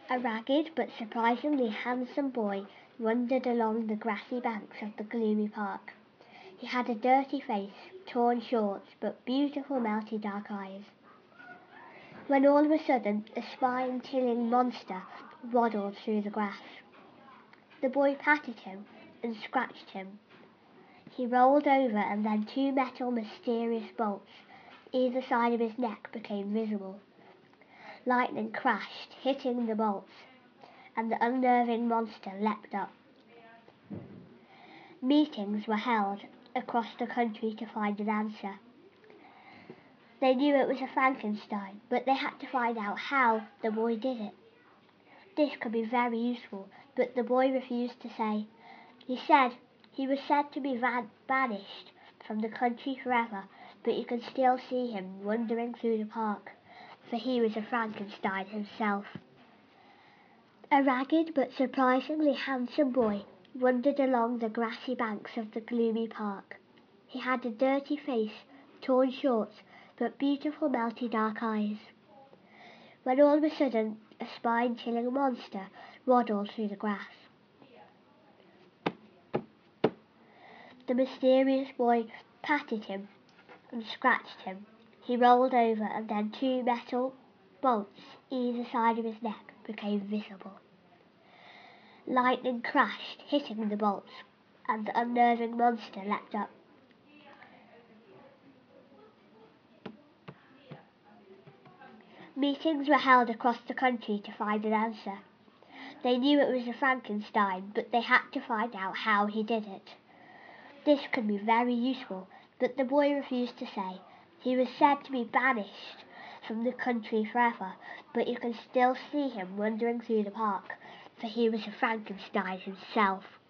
A ragged but surprisingly handsome boy wandered along the grassy banks of the gloomy park. He had a dirty face, torn shorts, but beautiful melty dark eyes. When all of a sudden a spine-chilling monster waddled through the grass. The boy patted him and scratched him. He rolled over and then two metal mysterious bolts either side of his neck became visible. Lightning crashed, hitting the bolts, and the unnerving monster leapt up. Meetings were held across the country to find an answer. They knew it was a Frankenstein, but they had to find out how the boy did it. This could be very useful, but the boy refused to say. He said he was said to be banished from the country forever, but you could still see him wandering through the park, for he was a Frankenstein himself. A ragged but surprisingly handsome boy wandered along the grassy banks of the gloomy park. He had a dirty face, torn shorts, but beautiful melty dark eyes. When all of a sudden a spine-chilling monster waddled through the grass. The mysterious boy patted him and scratched him. He rolled over and then two metal bolts either side of his neck became visible. Lightning crashed, hitting the bolts, and the unnerving monster leapt up. Meetings were held across the country to find an answer. They knew it was a Frankenstein, but they had to find out how he did it. This could be very useful, but the boy refused to say. He was said to be banished from the country forever, but you can still see him wandering through the park, for he was a Frankenstein himself.